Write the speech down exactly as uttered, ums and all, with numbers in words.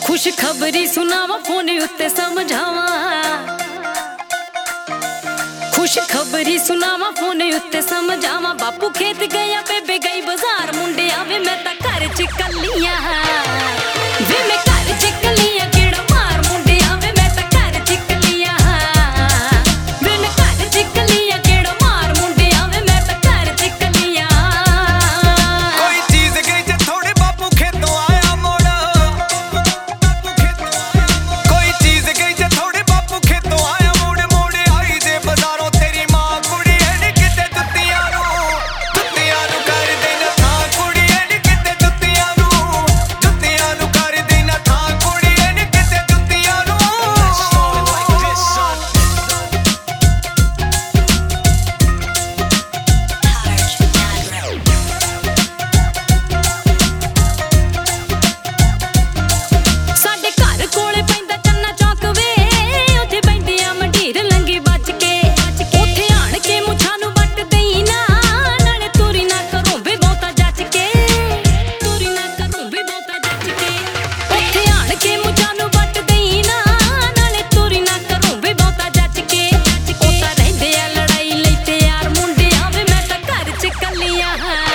खुशखबरी सुनावा फोन उत्ते समझावा, खुशखबरी सुनावा फोन उत्ते समझावा। बापू खेत गया बेबे गई बाजार, मुंडे आवे मैं तां घर च कल्लियां वे मैं घर च कल्लियां केड़ा मार मुंडे आवे मैं तां घर च कल्लियां वे मैं घर च कल्लियां केड़ा मार मुंडे आवे मैं तां घर च कल्लियां। कोई चीज गई जे थोड़े बापू खेतों आया मोड़, कोई चीज गई जे थोड़े बापू खेतों आया मोड़, मोड़ आई जे बाजारों तेरी मां कुड़ी है नी किते जुत्तियां नू जुत्तियां नू कर देना था कुड़ी है नी किते जुत्तियां नू जुत्तियां नू कर देना था कुड़ी है नी किते जुत्तियां नू। साडे घर कोले पैंदा चन्ना चौक वे, उत्थे बैंदियां मंढीर लंगी बच के, उत्थे आण के मुछां नू वट देई ना, नाले तुरी ना करूं वे बहुता जच के, तुरी ना करूं वे बहुता जच के, उत्थे आण के मुछां नू वट देई ना, नाले तुरी ना करूं वे बहुता जच के। ओ तां रहिंदे आ लड़ाई लई त्यार मुंडे आवे मैं तां घर च कल्लियां।